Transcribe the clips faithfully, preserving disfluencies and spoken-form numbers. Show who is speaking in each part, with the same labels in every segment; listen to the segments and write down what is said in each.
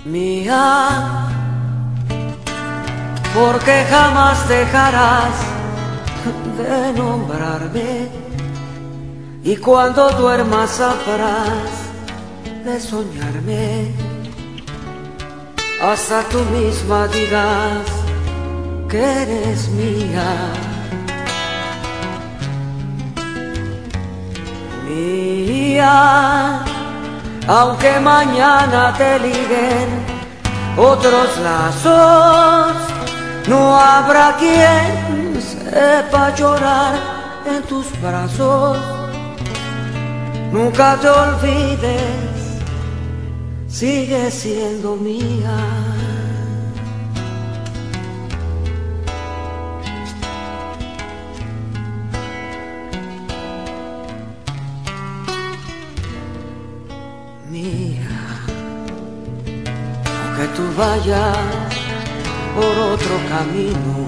Speaker 1: Mía, porque jamás dejarás de nombrarme, y cuando duermas sabrás de soñarme, hasta tú misma digas que eres mía. Mía, aunque mañana te liguen otros lazos, no habrá quien sepa llorar en tus brazos. Nunca te olvides, sigue siendo mía. Mía, aunque tú vayas por otro camino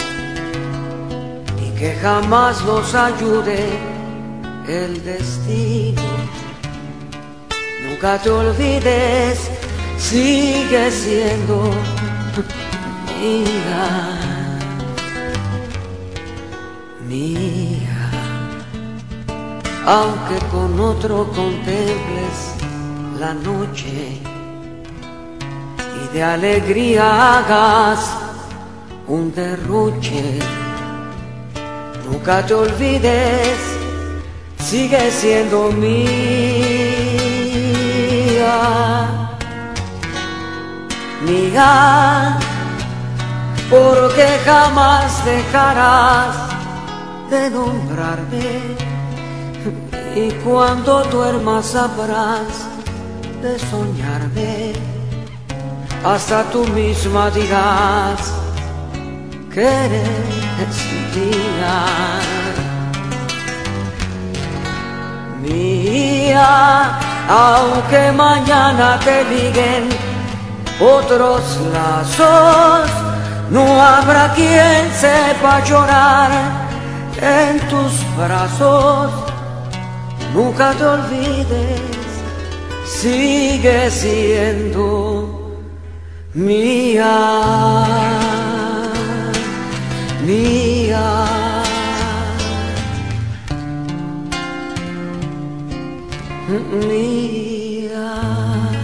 Speaker 1: y que jamás nos ayude el destino, nunca te olvides, sigue siendo mía. Mía, aunque con otro contemples la noche y de alegría hagas un derroche, nunca te olvides, sigue siendo mía. Mía, porque jamás dejarás de nombrarme, y cuando duermas sabrás de soñarme, hasta tú misma dirás que eres mía. Mía, aunque mañana te liguen otros lazos, no habrá quien sepa llorar en tus brazos. Nunca te olvides, sigue siendo mía, mía. Mía.